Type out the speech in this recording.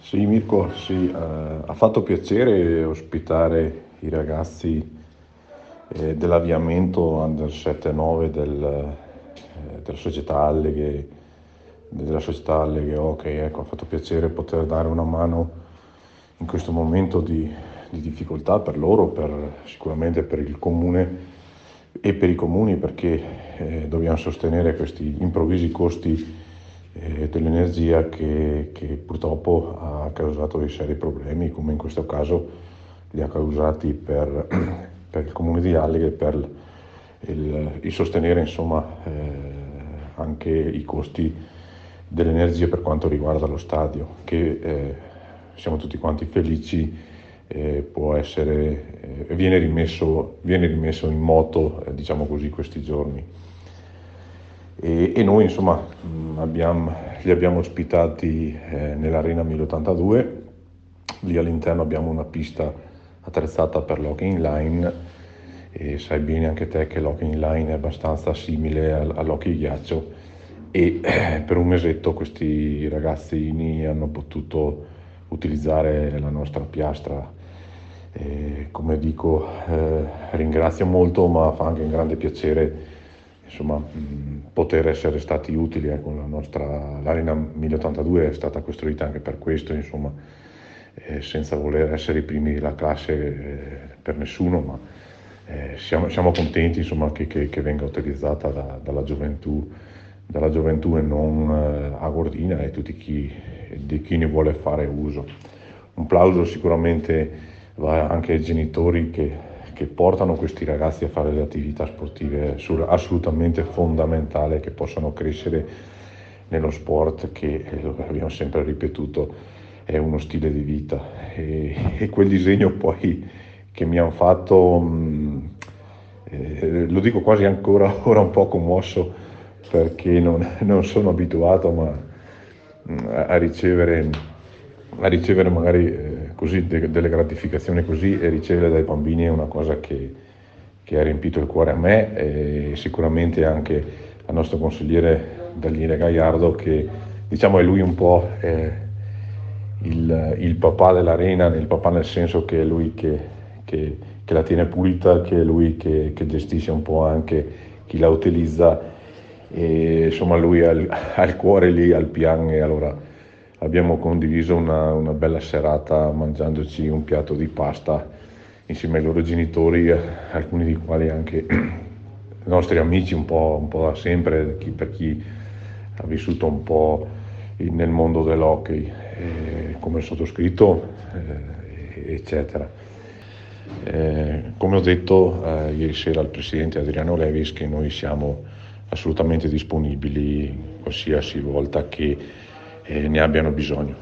Sì, Mirko, sì, ha fatto piacere ospitare i ragazzi dell'avviamento Under 7-9 della società Alleghe Hockey. Ecco, ha fatto piacere poter dare una mano in questo momento di difficoltà per loro, sicuramente per il comune e per i comuni, perché dobbiamo sostenere questi improvvisi costi dell'energia che purtroppo ha causato dei seri problemi, come in questo caso li ha causati per il comune di Alleghe, per il sostenere insomma anche i costi dell'energia per quanto riguarda lo stadio, che siamo tutti quanti felici può essere, viene rimesso in moto, diciamo così, questi giorni. E noi insomma li abbiamo ospitati nell'Arena 1082. Lì all'interno abbiamo una pista attrezzata per l'hockey inline, e sai bene anche te che l'hockey inline è abbastanza simile all'hockey ghiaccio, e per un mesetto questi ragazzini hanno potuto utilizzare la nostra piastra. Come dico, ringrazio molto, ma fa anche un grande piacere insomma poter essere stati utili. Ecco, l'Arena 1082 è stata costruita anche per questo, insomma, senza voler essere i primi della classe per nessuno, ma siamo contenti insomma che venga utilizzata dalla gioventù e non a Gordina, e di chi ne vuole fare uso. Un plauso sicuramente va anche ai genitori che portano questi ragazzi a fare le attività sportive assolutamente fondamentale, che possano crescere nello sport che, lo abbiamo sempre ripetuto, è uno stile di vita. E quel disegno poi che mi hanno fatto, lo dico quasi ancora ora un po' commosso, perché non sono abituato a ricevere magari così delle gratificazioni così, e ricevere dai bambini è una cosa che ha riempito il cuore a me, e sicuramente anche al nostro consigliere Daniele Gaiardo, che diciamo è lui un po' il papà dell'arena, il papà nel senso che è lui che la tiene pulita, che è lui che gestisce un po' anche chi la utilizza, e insomma lui ha il cuore lì al pian. E allora abbiamo condiviso una bella serata mangiandoci un piatto di pasta insieme ai loro genitori, alcuni di quali anche nostri amici un po' da sempre, per chi ha vissuto un po' nel mondo dell'hockey, come il sottoscritto, eccetera. Come ho detto ieri sera al presidente Adriano Levis, che noi siamo assolutamente disponibili qualsiasi volta che ne abbiano bisogno.